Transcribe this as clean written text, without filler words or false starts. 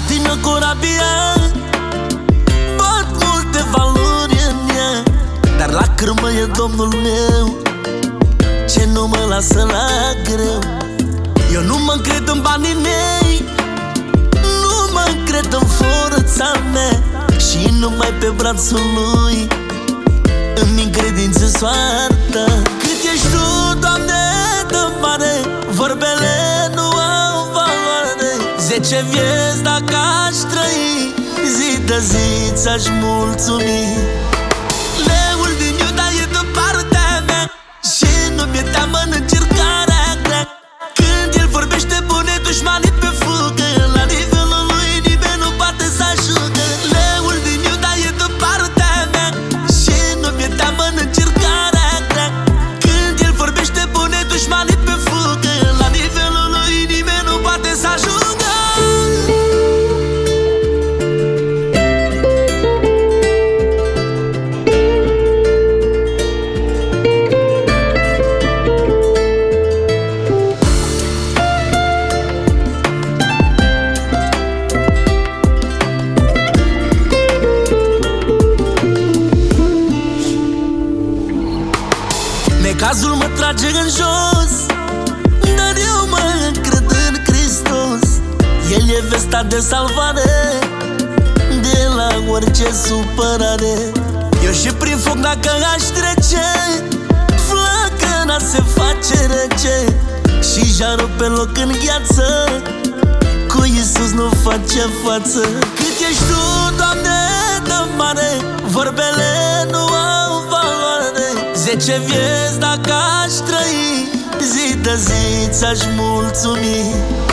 Patină corabia, bat multe valori în ea, dar lacrimă e Domnul meu, ce nu mă lasă la greu. Eu nu mă încred în banii mei, nu mă încred în forța mea, și numai pe brațul lui îmi încredințe soarta. Cât ești Tu, Doamne, de mare, vorbele nu au valoare. 10 vieți dacă aș trăi, zi de zi ți-aș mulțumi. Leul din Iuda e de partea mea și nu mi-e teamă în încercarea grea. Când el vorbește, pune dușmanii pe fugă, la nivelul lui nimeni nu poate să ajungă. Leul din Iuda e de partea mea și nu mi-e teamă în încercarea grea. Când el vorbește, pune dușmanii pe fugă, la nivelul lui nimeni nu poate să ajungă. Necazul mă trage în jos, dar eu mă încred în Hristos. El e vesta de salvare de la orice supărare. Eu și prin foc dacă aș trece, flacăra se face rece, și jarul pe loc în gheață, cu Iisus nu face față. Cât ești Tu, Doamne, de mare, vorbele nu au valoare. 10 vieți dacă aș trăi, zi de zi ți-aș mulțumi.